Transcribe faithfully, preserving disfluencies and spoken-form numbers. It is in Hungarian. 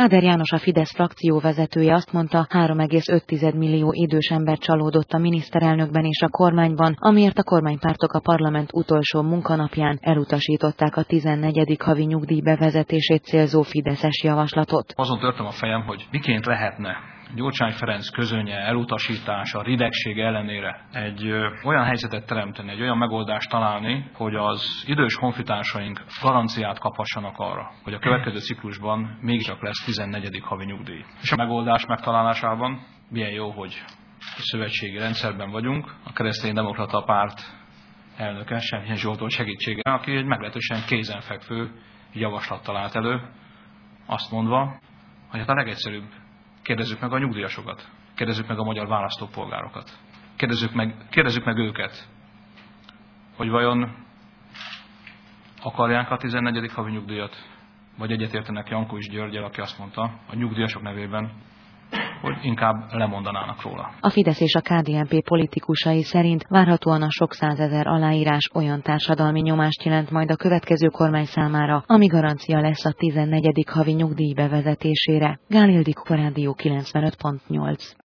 Áder János, a Fidesz frakcióvezetője azt mondta, három egész öt millió idős ember csalódott a miniszterelnökben és a kormányban, amiért a kormánypártok a parlament utolsó munkanapján elutasították a tizennegyedik havi nyugdíj bevezetését célzó fideszes javaslatot. Azon törtem a fejem, hogy miként lehetne Gyurcsány Ferenc közönye, elutasítása, ridegség ellenére egy ö, olyan helyzetet teremteni, egy olyan megoldást találni, hogy az idős honfitársaink garanciát kaphassanak arra, hogy a következő ciklusban mégiscsak lesz tizennegyedik havi nyugdíj. És a megoldás megtalálásában milyen jó, hogy a szövetségi rendszerben vagyunk, a Kereszténydemokrata Párt elnöke, Semjén Zsoltól segítségével, aki egy meglehetősen kézenfekvő javaslattal állt elő, azt mondva, hogy hát a legegyszerűbb, kérdezzük meg a nyugdíjasokat, kérdezzük meg a magyar választópolgárokat, kérdezzük meg, kérdezzük meg őket, hogy vajon akarják a tizennegyedik havi nyugdíjat, vagy egyetértenek Jankovich Györggyel, aki azt mondta a nyugdíjasok nevében, hogy inkább lemondanának róla. A Fidesz és a ká dé en pé politikusai szerint várhatóan a sok százezer aláírás olyan társadalmi nyomást jelent majd a következő kormány számára, ami garancia lesz a tizennegyedik havi nyugdíj bevezetésére. Gál Ildikó, Rádió kilencvenöt pont nyolc.